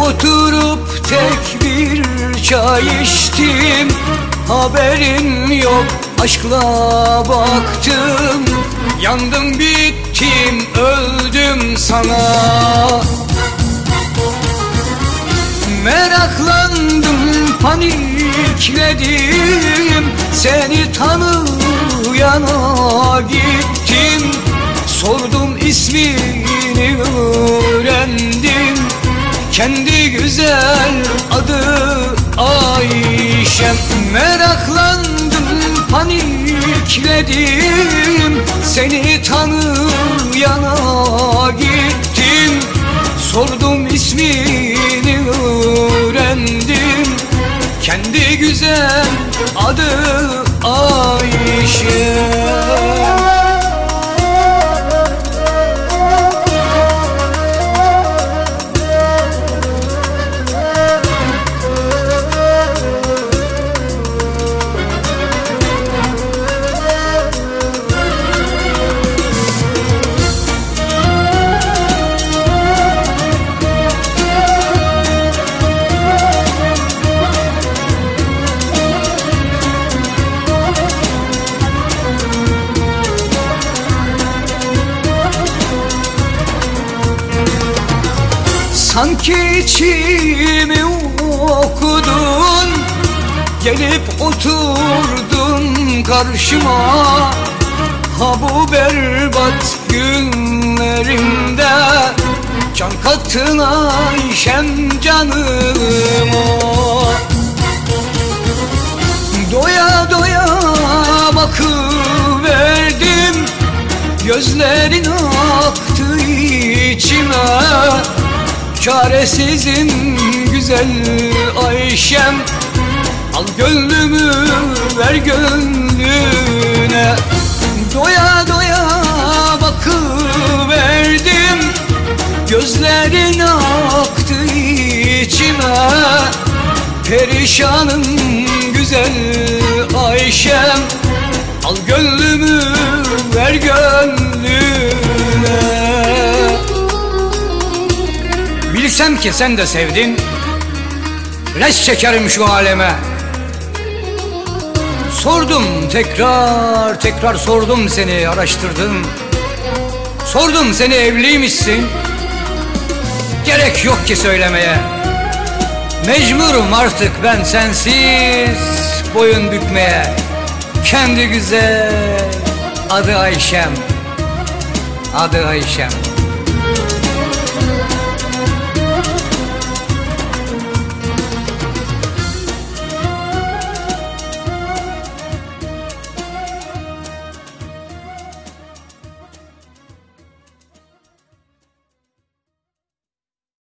Oturup tek bir çay içtim, haberin yok aşkla baktım. Yandım bittim öldüm sana. Meraklandım panikledim, seni tanıyana gittim. Sordum ismini öğrendim, kendi güzel adı Ayşem. Meraklandım panikledim, seni tanıyana gittim. Sordum ismini öğrendim, kendi güzel adı Ayşem. Sanki içimi okudun, gelip oturdun karşıma. Ha bu berbat günlerimde can kattın Ayşem canıma. Doya doya bakıverdim, gözlerin aktı içime. Çaresizim güzel Ayşem, al gönlümü ver gönlüne. Doya doya bakıverdim, gözlerin aktı içime. Perişanım güzel Ayşem, al gönlümü ver gönlüne. Bilsem ki sen de sevdin, res çekerim şu aleme. Sordum tekrar tekrar sordum, seni araştırdım. Sordum seni evliymişsin, gerek yok ki söylemeye. Mecburum artık ben sensiz boyun bükmeye. Kendi güzel adı Ayşem, adı Ayşem.